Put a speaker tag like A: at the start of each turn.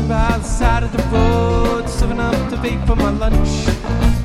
A: by the side of the road, serving up the bait for my lunch.